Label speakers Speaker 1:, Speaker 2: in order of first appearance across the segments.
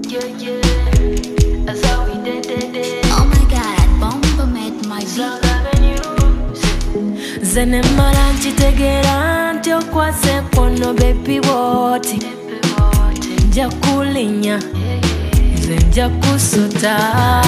Speaker 1: yeah. That's how we did.
Speaker 2: Oh my God, Bomba made my
Speaker 1: So
Speaker 2: beat.
Speaker 1: loving you.
Speaker 3: Zene malanchi tegeranti okwase kono baby woti. Nja kulinya, nja kusota.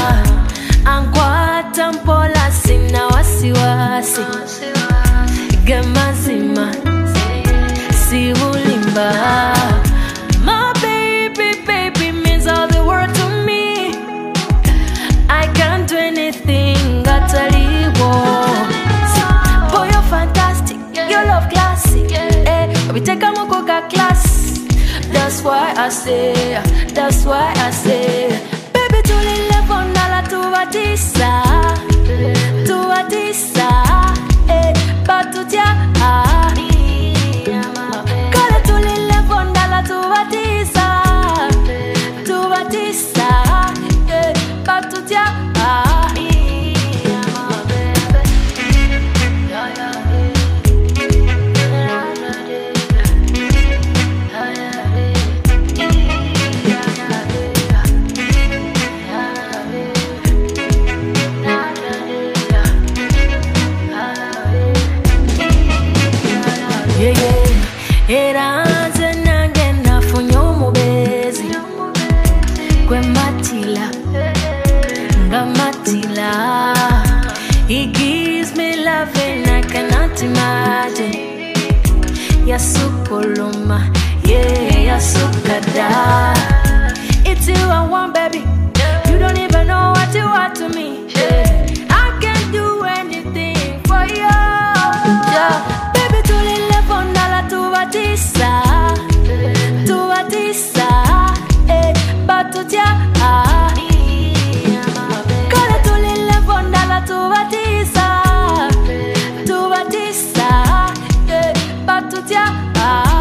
Speaker 3: Ankwata mpola sina wasiwasi. Gemazima, si ulimba. My baby means all the world to me. I can't do anything, utterly war. Boy, you're fantastic, your love classic. We take a mokoka class. That's why I say, baby, to live on la tuvatisa, batutia. Kale to live on la tuvatisa, batutia. Eranze nange nafunye omubezi gwe matila nga matila. He gives me loving I cannot imagine. Yasukuluma, yeah, yasukada. It's you I want, baby. You don't even know what you are to me. I can do anything for you, yeah. Baby, to live on la tuvatisa, batutia. Kale to live on la tuvatisa, batutia.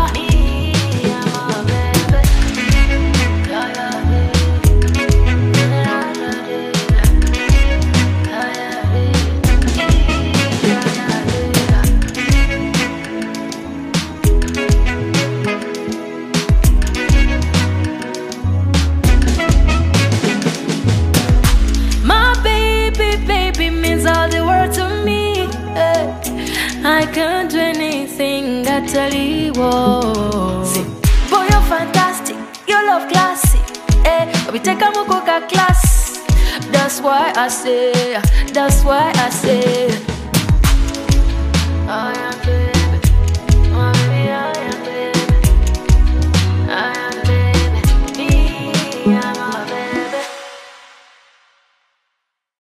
Speaker 3: Baby means all the world to me. I can't do anything, utterly war. Boy, you're fantastic, your love classic. We take a mokoka class. That's why I say, oh, yeah.